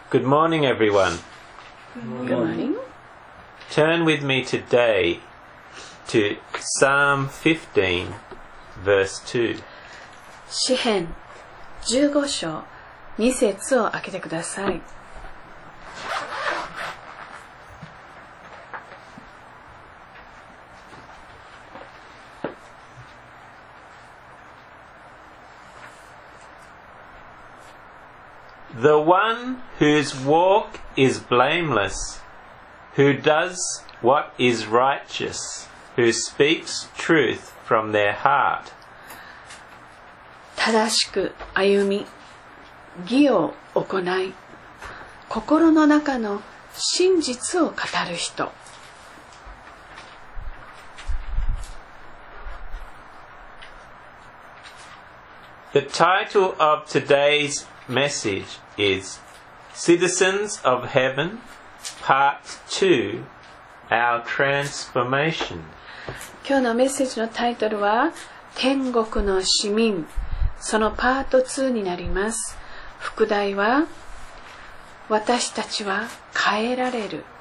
Good morning, everyone. Good morning. Turn with me today to Psalm 15, verse 2. 詩編15章2節を開けてください。 The one whose walk is blameless, who does what is righteous, who speaks truth from their heart. 正しく歩み、義を行い、心の中の真実を語る人。 The title of today's message is Citizens of Heaven, Part 2, Our Transformation. 今日のメッセージのタイトルは天国の市民、そのパート2になります。副題は私たちは変えられる。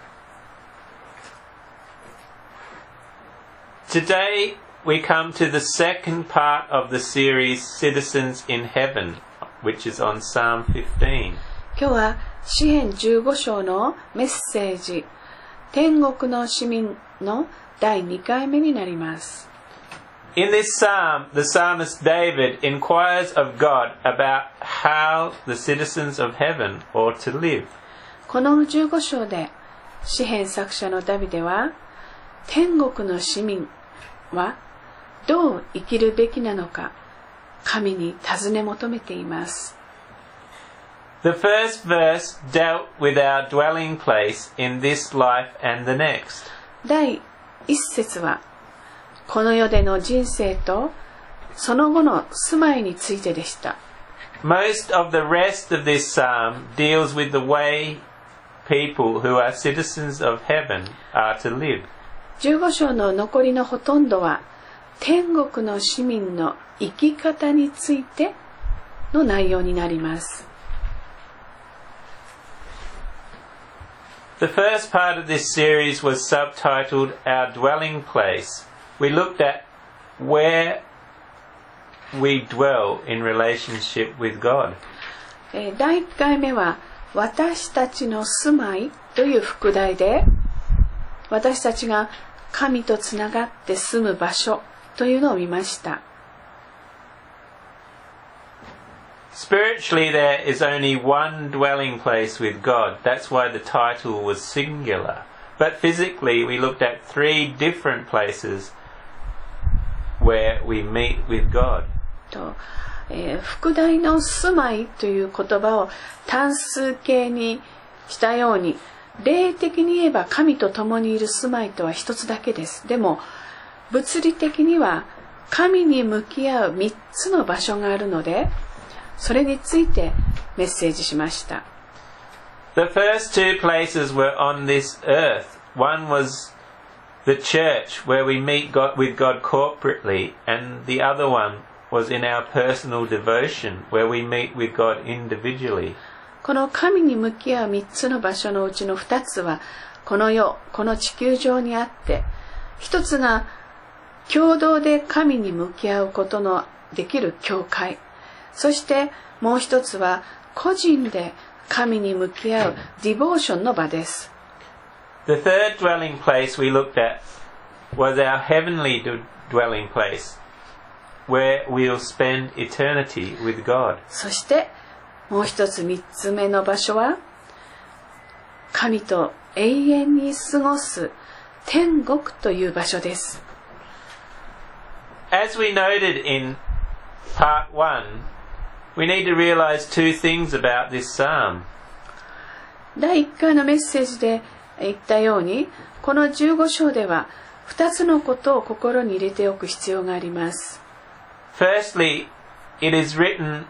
Today we come to the second part of the series Citizens in Heaven, which is on Psalm 15. 今日は詩編15章のメッセージ、天国の市民の第2回目になります。 In this psalm, the psalmist David inquires of God about how the citizens of heaven ought to live. この15章で詩編作者のダビデは天国の市民はどう生きるべきなのか神に尋ね求めています。 The first verse dealt with our dwelling place in this life and the next. 第1節はこの世での人生とその後の住まいについてでした。 Most of the rest of this psalm deals with the way people who are citizens of heaven are to live. 15章の残りのほとんどは天国の市民の生き方についての内容になります。 The first part of this series was subtitled Our Dwelling Place. We looked at where we dwell in relationship with God. 第1回目は私たちの住まいという副題で私たちが神とつながって住む場所というのを見ました。 Spiritually, there is only one dwelling place with God. That's why the title was singular. But physically, we looked at 3 different places where we meet with God. 副題の住まいという言葉を単数形にしたように、霊的に言えば神と共にいる住まいとは一つだけです。でも物理的には神に向き合う3つの場所があるので、それについてメッセージしました。 The first 2 places were on this earth. One was the church where we meet with God corporately, and the other one was in our personal devotion where we meet with God individually. この神に向き合う3つの場所のうちの2つはこの世、この地球上にあって、1つが共同で神に向き合うことのできる教会、そしてもう1つは個人で神に向き合うディボーションの場です。 The third dwelling place we looked at was our heavenly dwelling place, where we'll spend eternity with God. そしてもう一つ3つ目の場所は神と永遠に過ごす天国という場所です。 As we noted in part 1, we need to realize 2 things about this psalm. 第1回のメッセージで言ったように、この15章では2つのことを心に入れておく必要があります。 Firstly, it was written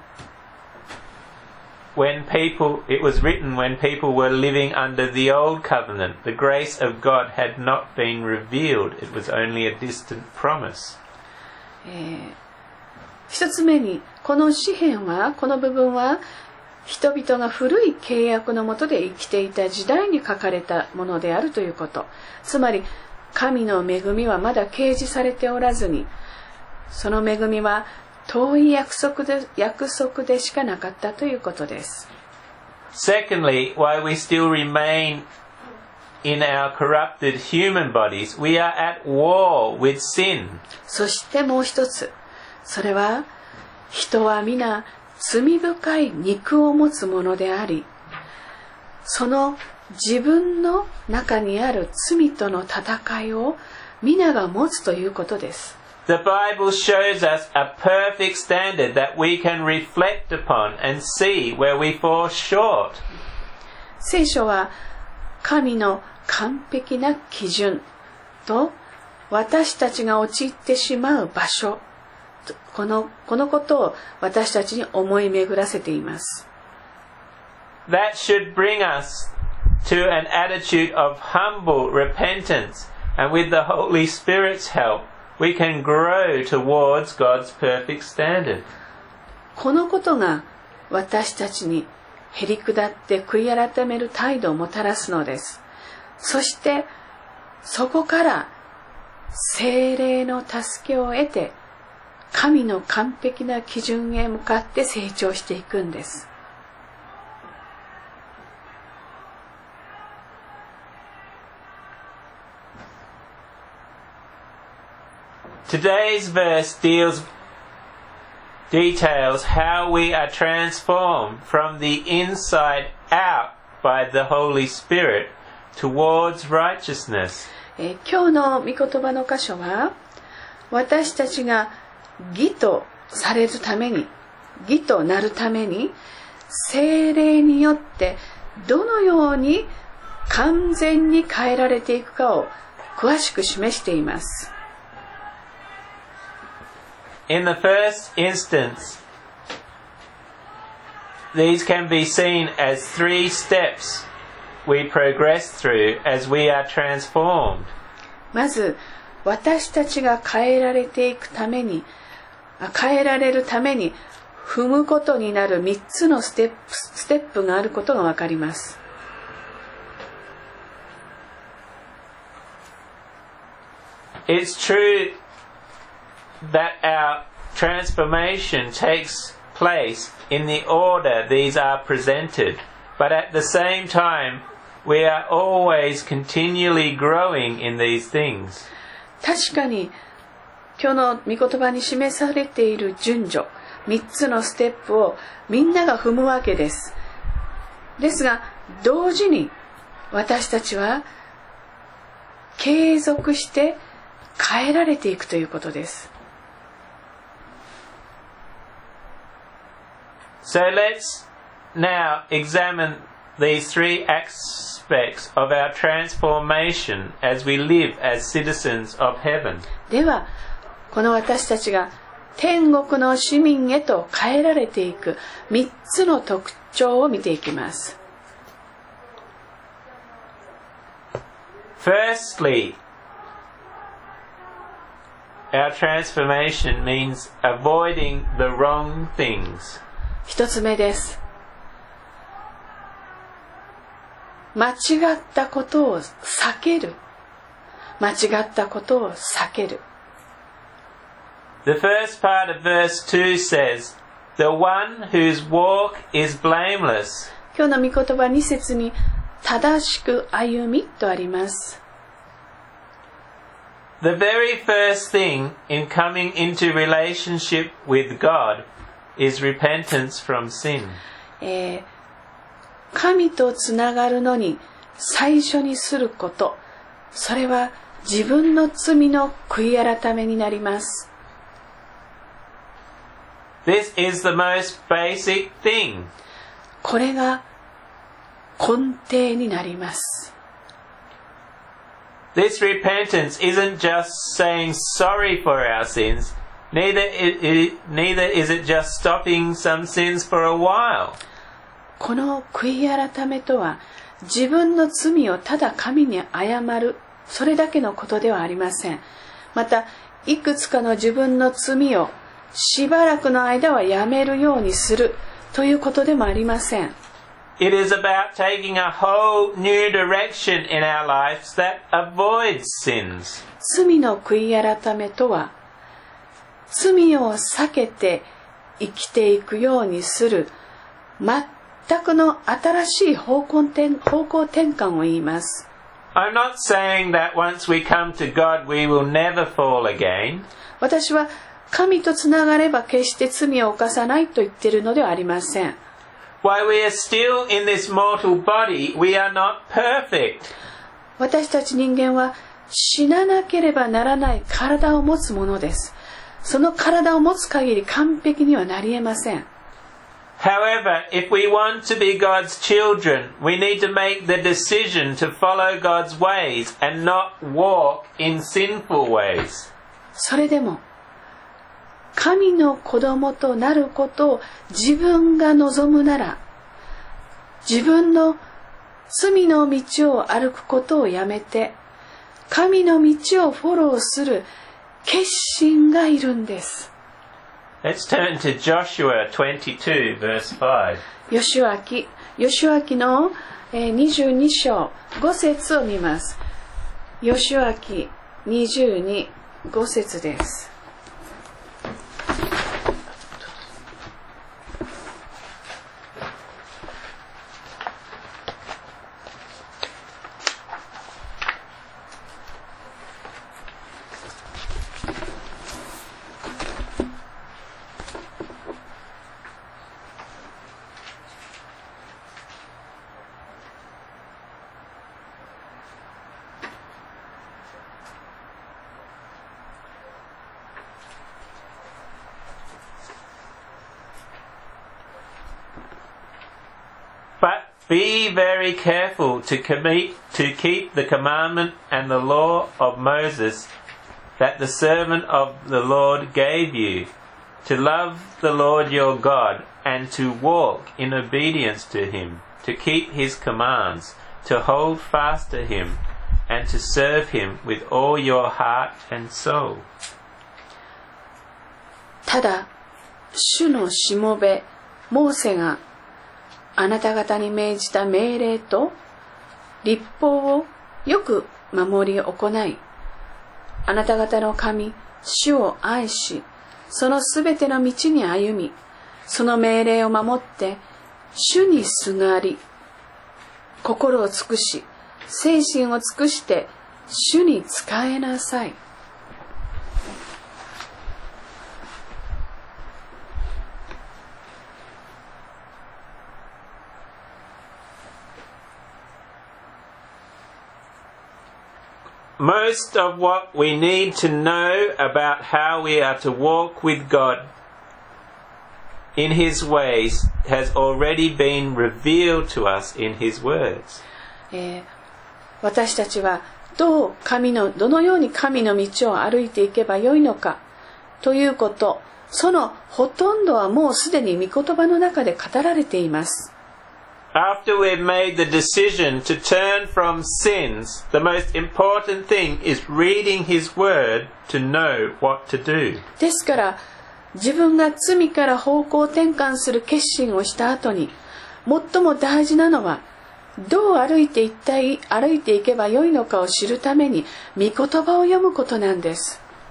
when people were living under the old covenant. The grace of God had not been revealed. It was only a distant promise. 一つ目にこの詩編はこの部分は人々が古い契約の下で生きていた時代に書かれたものであるということ。つまり神の恵みはまだ掲示されておらずに、その恵みは遠い約束でしかなかったということです。 Secondly, while we still remain in our corrupted human bodies, we are at war with sin. そしてもう一つ、それは人は皆罪深い肉を持つものであり、その自分の中にある罪との戦いを皆が持つということです。 The Bible shows us a perfect standard that we can reflect upon and see where we fall short. 聖書は神の完璧な基準と私たちが陥ってしまう場所、このことを私たちに思い巡らせています。 That should bring us to an attitude of humble repentance, and with the Holy Spirit's help, we can grow towards God's perfect standard. このことが私たちにへりくだって悔い改める態度をもたらすのです。そしてそこから聖霊の助けを得て神の完璧な基準へ向かって成長していくんです。 Today's verse details how we are transformed from the inside out by the Holy Spirit towards righteousness. 今日の御言葉の箇所は、私たちが義とされるために、義となるために、聖霊によってどのように完全に変えられていくかを詳しく示しています。 In the first instance, these can be seen as 3 steps we progress through as we are transformed. まず、私たちが変えられるために踏むことになる3つのステップがあることがわかります。 It's true that our transformation takes place in the order these are presented, but at the same time, we are always continually growing in these things. 確かに今日の御言葉に示されている順序、3つのステップをみんなが踏むわけです。ですが同時に私たちは継続して変えられていくということです。 So let's now examine these 3 aspects of our transformation as we live as citizens of heaven. では、この私たちが天国の市民へと変えられていく3つの特徴を見ていきます。 Firstly, our transformation means avoiding the wrong things. 1つ目です。間違ったことを避ける。間違ったことを避ける。 The first part of verse 2 says, "The one whose walk is blameless." 今日の御言葉2節に正しく歩みとあります。 The very first thing in coming into relationship with God is repentance from sin. 神とつながるのに最初にすること、それは自分の罪の悔い改めになります。 This is the most basic thing. これが根底になります。 This repentance isn't just saying sorry for our sins, neither is it just stopping some sins for a while. この悔い改めとは自分の罪をただ神に謝る、それだけのことではありません。またいくつかの自分の罪をしばらくの間はやめるようにする、 ということでもありません。 It is about taking a whole new direction in our lives that avoids sins. 罪の悔い改めとは、罪を避けて生きていくようにする全くの新しい方向転換を言います。 I'm not saying that once we come to God we will never fall again. 私は神とつながれば決して罪を犯さないと言っているのではありません。 While we are still in this mortal body, we are not perfect. 私たち人間は死ななければならない体を持つものです。その体を持つ限り完璧にはなり得ません。 However, if we want to be God's children, we need to make the decision to follow God's ways and not walk in sinful ways. それでも神の子供となることを自分が望むなら、自分の罪の道を歩くことをやめて、神の道をフォローする決心がいるんです。 Let's turn to Joshua 22 verse 5. ヨシュア記の22章5節を見ます。ヨシュア記22、5節です。 But be very careful to keep the commandment and the law of Moses that the servant of the Lord gave you, to love the Lord your God and to walk in obedience to him, to keep his commands, to hold fast to him and to serve him with all your heart and soul. ただ、主のしもべ、モーセがあなた方に命じた命令と律法をよく守り行い、あなた方の神、主を愛し、そのすべての道に歩み、その命令を守って、主にすがり、心を尽くし、精神を尽くして、主に仕えなさい。 Most of what we need to know about how we are to walk with God in His ways has already been revealed to us in His words. 私たちはどのように神の道を歩いていけばよいのかということ、そのほとんどはもうすでに御言葉の中で語られています。 After we've made the decision to turn from sins, the most important thing is reading His Word to know what to do. ですから自分が罪から方向転換する決心をした後に、最も大事なのはどう歩いていけばよいのかを知るために御言葉を読むことなんです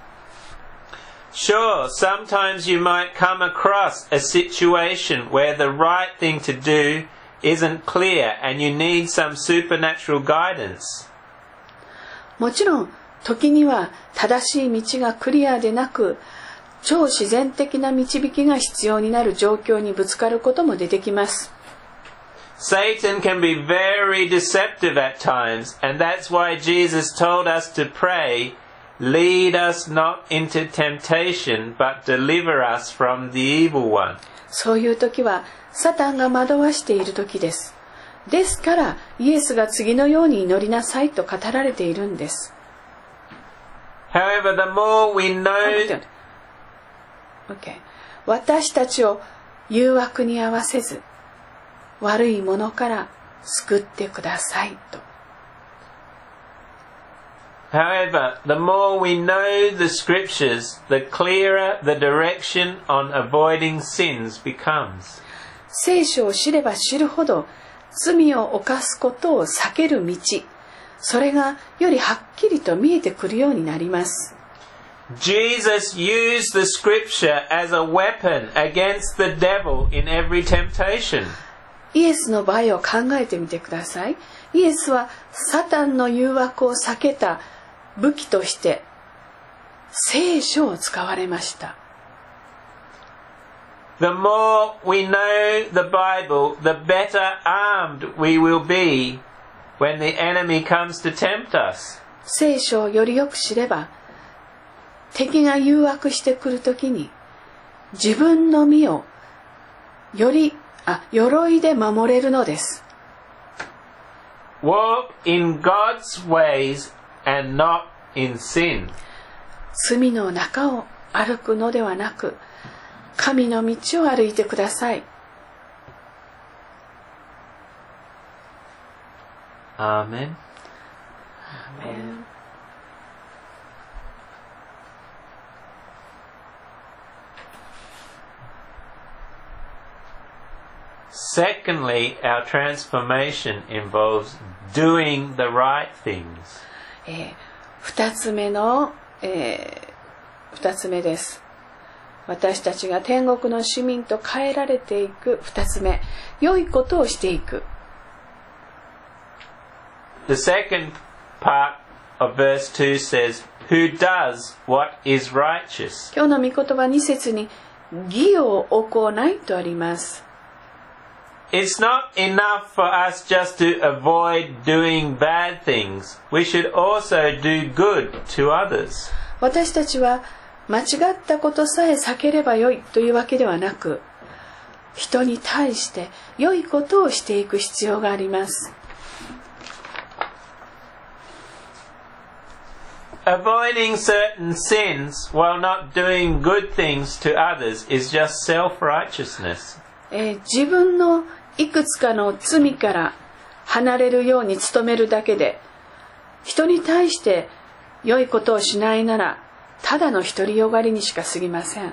。Sure, sometimes you might come across a situation where the right thing to do isn't clear and you need some supernatural guidance. もちろん時には正しい道がクリアでなく、超自然的な導きが必要になる状況にぶつかることも出てきます。 Satan can be very deceptive at times, and that's why Jesus told us to pray, lead us not into temptation, but deliver us from the evil one. そういう時はサタンが惑わしている時です。ですからイエスが次のように祈りなさいと語られているんです。 However, the more we know... 私たちを誘惑に合わせず、悪いものから救ってくださいと。 However, the more we know the scriptures, the clearer the direction on avoiding sins becomes. 聖書を知れば知るほど罪を犯すことを避ける道、それがよりはっきりと見えてくるようになります。 Jesus used the scripture as a weapon against the devil in every temptation. イエスの場合を考えてみてください。イエスはサタンの誘惑を避けた武器として聖書を使われました。 The more we know the Bible, the better armed we will be when the enemy comes to tempt us. 聖書をよりよく知れば、敵が誘惑してくるときに自分の身を鎧で守れるのです。 Walk in God's ways and not in sin. 罪の中を歩くのではなく、神の道を歩いてください。 アーメン。 アーメン。 Secondly, our transformation involves doing the right things. 二つ目です。私たちが天国の市民と変えられていく二つ目、良いことをしていく。 The second part of verse 2 says, Who does what is righteous? 今日の御言葉2節に義を行いとあります。 It's not enough for us just to avoid doing bad things. We should also do good to others. 私たちは間違ったことさえ避ければよいというわけではなく、人に対して良いことをしていく必要があります。 Avoiding certain sins while not doing good things to others is just self-righteousness. 自分のいくつかの罪から離れるように努めるだけで、人に対して良いことをしないなら、ただの独りよがりにしか過ぎません。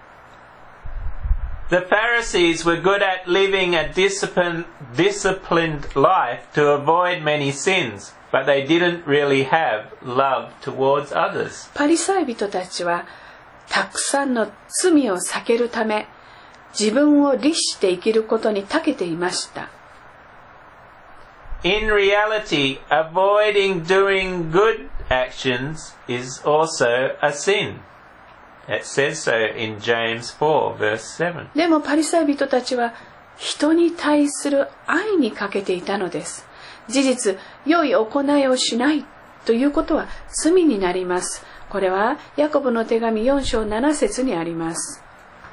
The Pharisees were good at living a disciplined life to avoid many sins, but they didn't really have love towards others. パリサイ人たちはたくさんの罪を避けるため、自分を律して生きることに長けていました。 In reality, avoiding doing good actions is also a sin. It says so in James 4, verse 7. でもパリサイ人たちは人に対する愛に欠けていたのです。事実、良い行いをしないということは罪になります。これはヤコブの手紙4章7節にあります。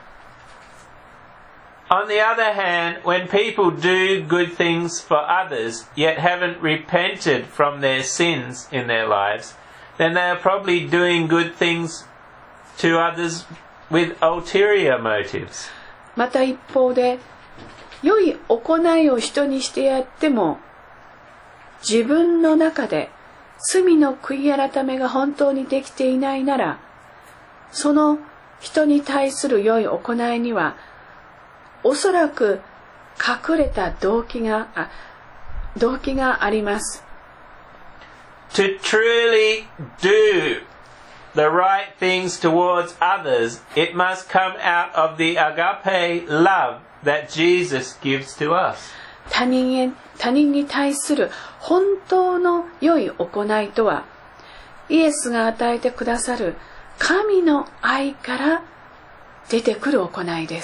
On the other hand, when people do good things for others, yet haven't repented from their sins in their lives, then they are probably doing good things to others with ulterior motives. また一方で、良い行いを人にしてやっても、自分の中で罪の悔い改めが本当にできていないなら、その人に対する良い行いには、おそらく隠れた動機があります。 To truly do the right things towards others, it must come out of the agape love that Jesus gives to us. 他人に対する本当の良い行いとは、イエスが与えてくださる神の愛から出てくる行いです。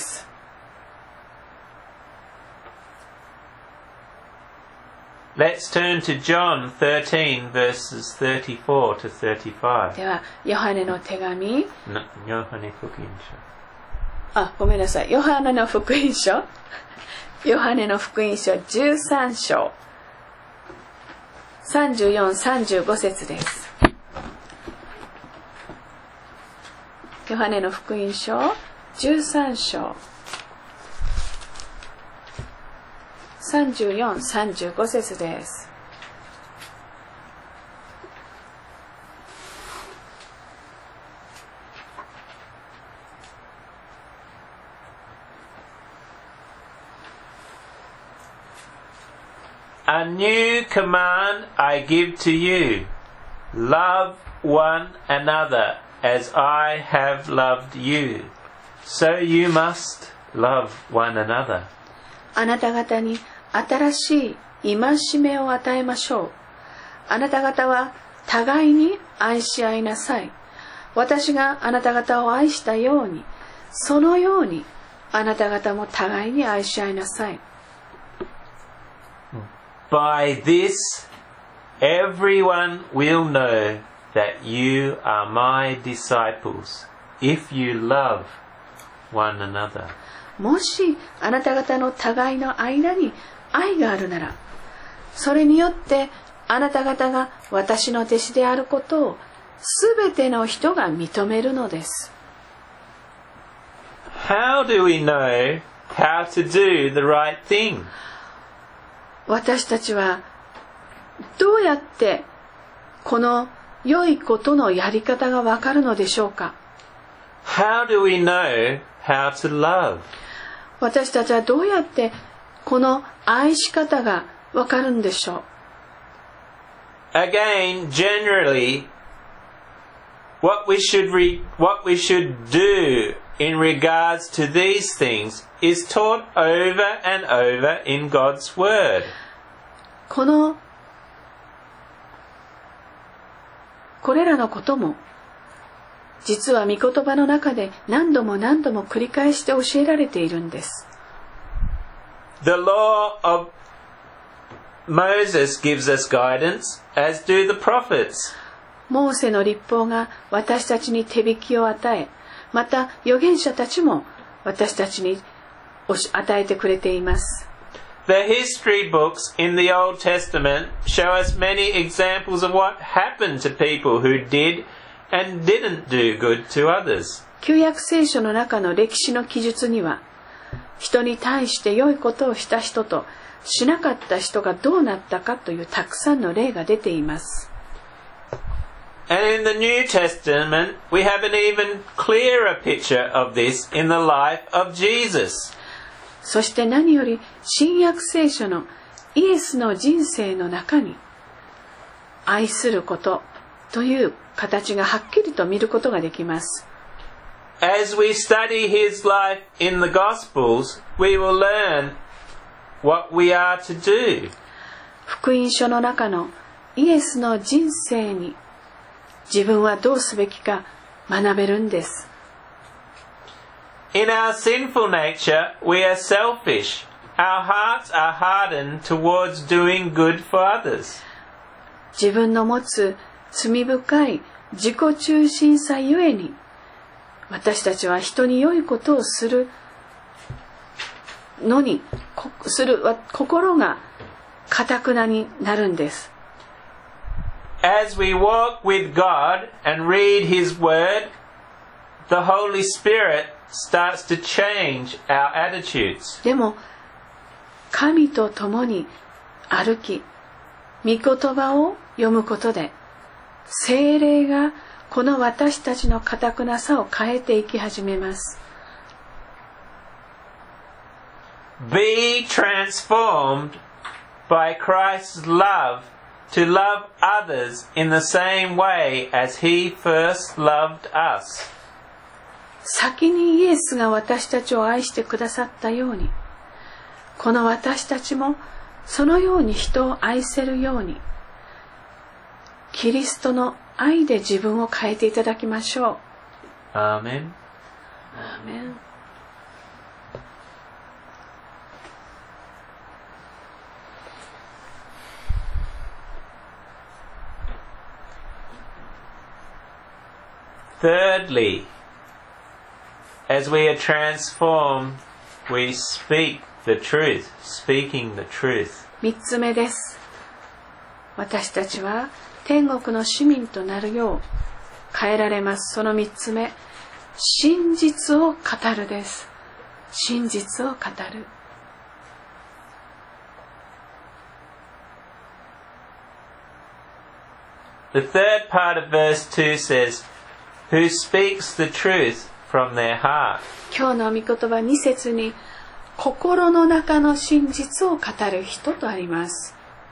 Let's turn to John 13 verses 34 to 35. では、ヨハネの手紙、 ヨハネ福音ごめんなさい。ヨハネの福音書13章34、35節です。ヨハネの福音書13章34、35節です。 A new command I give to you. Love one another as I have loved you. So you must love one another. あなた方に新しい戒めを与えましょう。あなた方は互いに愛し合いなさい。私があなた方を愛したように、そのようにあなた方も互いに愛し合いなさい。 By this, everyone will know that you are my disciples, if you love one another. もしあなた方の互いの間に愛があるなら、それによってあなた方が私の弟子であることをすべての人が認めるのです。 How do we know how to do the right thing? 私たちはどうやってこの良いことのやり方がわかるのでしょうか。 How do we know how to love? 私たちはどうやってこの愛し方がわかるんでしょう。 Again, generally, what we should do in regards to these things is taught over and over in God's Word. これらのことも実は御言葉の中で何度も何度も繰り返して教えられているんです。 The law of Moses gives us guidance, as do the prophets. モーセの律法が私たちに手引きを与え、また預言者たちも私たちに与えてくれています。 The history books in the Old Testament show us many examples of what happened to people who did and didn't do good to others. 旧約聖書の中の歴史の記述には、人に対して良いことをした人としなかった人がどうなったかというたくさんの例が出ています。 And in the New Testament, we have an even clearer picture of this in the life of Jesus. そして何より新約聖書のイエスの人生の中に愛することという形がはっきりと見ることができます。 As we study his life in the Gospels, we will learn what we are to do. 福音書の中のイエスの人生に自分はどうすべきか学べるんです。 In our sinful nature, we are selfish. Our hearts are hardened towards doing good for others. 自分の持つ罪深い自己中心さゆえに、私たちは人に良いことをするのに、心が堅なになるんです。 As we walk with God and read His Word, the Holy Spirit starts to change our attitudes. でも神と共に歩き、御言葉を読むことで、聖霊がこの私たちの堅なさを変えていき始めます。 Be transformed by Christ's love to love others in the same way as He first loved us. 先にイエスが私たちを愛してくださったように、この私たちもそのように人を愛せるように、キリストの愛で自分を変えていただきましょう。 アーメン。 アーメン。 Thirdly, as we are transformed, we speak the truth, speaking the truth. 3つ目です。私たちは天国の市民となるよう変えられます。その3つ目、真実を語るです。真実を語る。 The third part of verse 2 says, Who speaks the truth from their heart. 今日の御言葉2節に、心の中の真実を語る人とあります。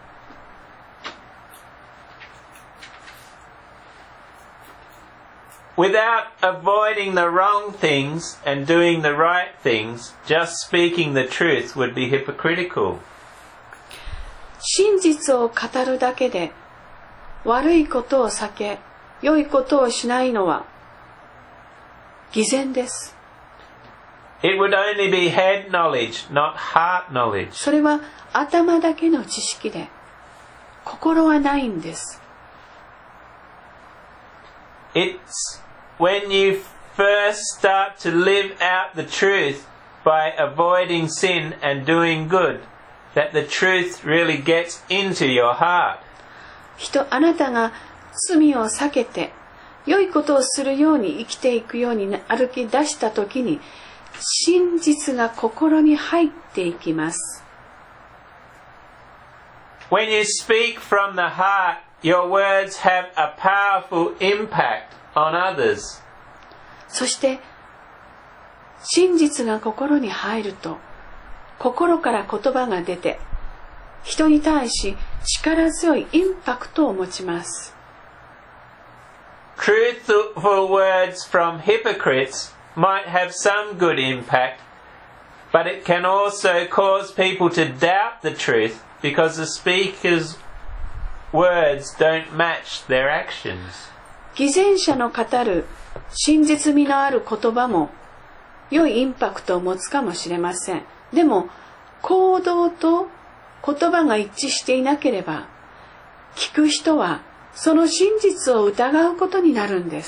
without avoiding the wrong things and doing the right things, just speaking the truth would be hypocritical. 真実を語るだけで悪いことを避け、良いことをしないのは偽善です。 It would only be head knowledge, not heart knowledge. それは頭だけの知識で、心はないんです。 It's when you first start to live out the truth by avoiding sin and doing good that the truth really gets into your heart. あなたが罪を避けて良いことをするように生きていくように歩き出したときに真実が心に入っていきます。 When you speak from the heart, your words have a powerful impact on others. そして真実が心に入ると心から言葉が出て人に対し力強いインパクトを持ちます。 Truthful words from hypocrites might have some good impact, but it can also cause people to doubt the truth because the speaker's words don't match their actions. 偽善者の語る真実味のある言葉も良いインパクトを持つかもしれません。でも行動と言葉が一致していなければ聞く人はその真実を疑うことになるんです。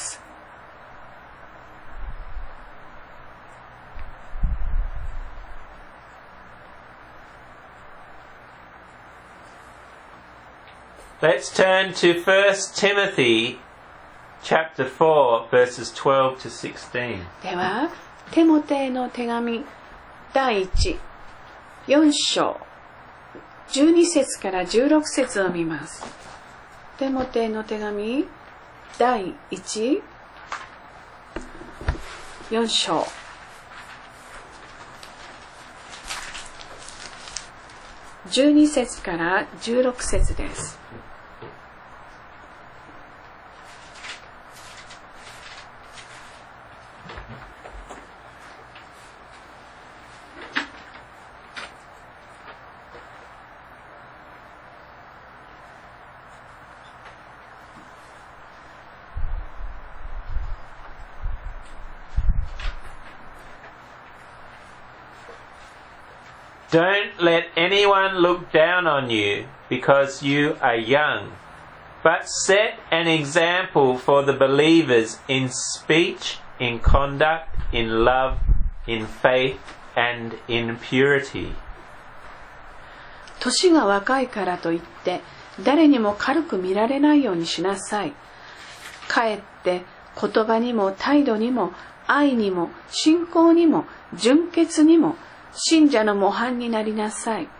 Let's turn to 1 Timothy chapter 4 verses 12 to 16. ではテモテへの手紙第4章12節から16節を見ます。テモテへの手紙第4章12節から16節です。 Don't let anyone look down on you because you are young, but set an example for the believers in speech, in conduct, in love, in faith, and in purity. 年が若いからといって誰にも軽く見られないようにしなさい。かえって言葉にも態度にも愛にも信仰にも純潔にも信者の模範になりなさい。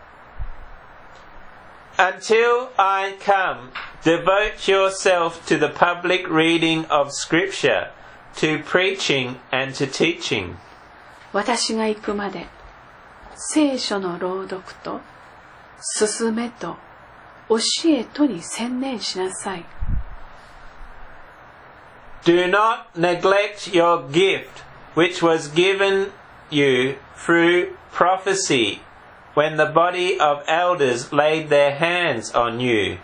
Until I come, devote yourself to the public reading of Scripture, to preaching and to teaching. 私が行くまで聖書の朗読と勧めと教えとに専念しなさい。 Do not neglect your gift, which was given you through prophecy, when the body of elders laid their hands on you.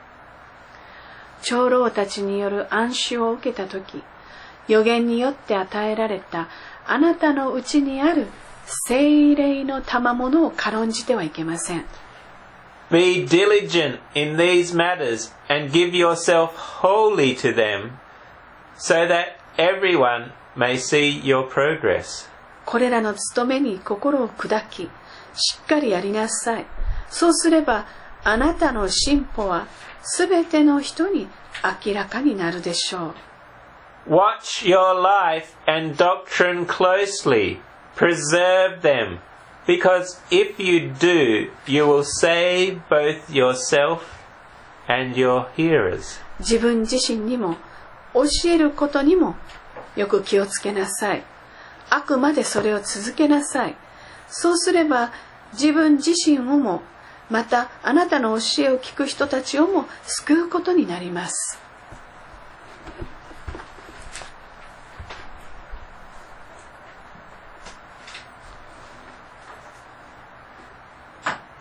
長老たちによる暗示を受けたとき、預言によって与えられたあなたのうちにある聖霊の賜物を軽んじてはいけません。 Be diligent in these matters and give yourself wholly to them, so that everyone may see your progress. これらの務めに心を砕き、しっかりやりなさい。そうすれば、あなたの進歩はすべての人に明らかになるでしょう。 Watch your life and doctrine closely. Preserve them, because if you do, you will save both yourself and your hearers. 自分自身にも教えることにもよく気をつけなさい。あくまでそれを続けなさい。そうすれば自分自身をもまたあなたの教えを聞く人たちをも救うことになります。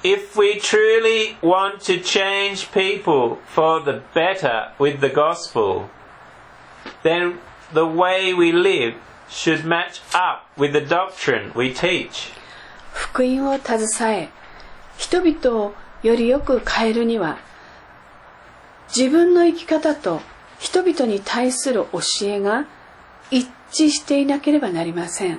If we truly want to change people for the better with the gospel, then the way we live should match up with the doctrine we teach. 福音を携え、人々をよりよく変えるには、自分の生き方と人々に対する教えが一致していなければなりません。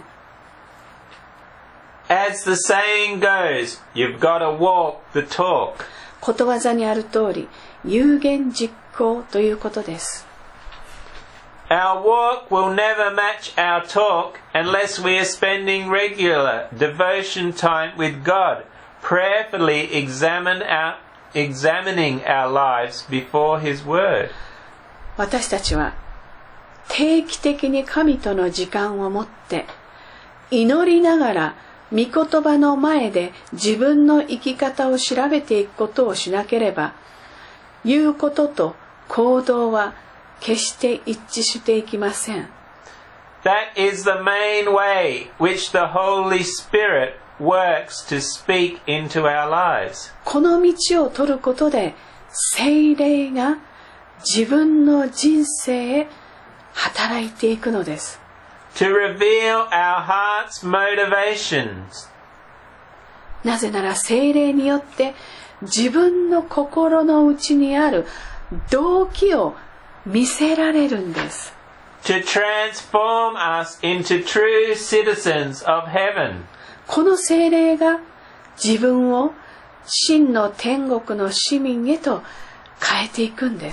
As the saying goes, you've got to walk the talk. ことわざにある通り、有言実行ということです。 Our walk will never match our talk unless we are spending regular devotion time with God, prayerfully examining our lives before His Word. 私たちは定期的に神との時間を持って祈りながら御言葉の前で自分の生き方を調べていくことをしなければ、言うことと行動は決して一致していきません。 That is the main way which the Holy Spirit works to speak into our lives. この道を取ることで聖霊が自分の人生へ働いていくのです。 To reveal our heart's motivations. なぜなら聖霊によって自分の心の内にある動機を見せられるんです。 To transform us into true citizens of heaven. この聖霊が自分を真の天国の市民へと変えていくんです。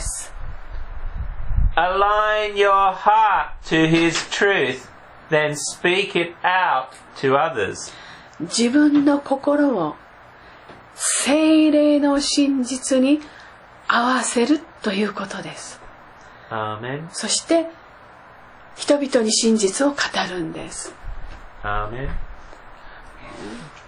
Align your heart to His truth, then speak it out to others. 自分の心を聖霊の真実に合わせるということです。 Amen. そして人々に真実を語るんです。 Amen.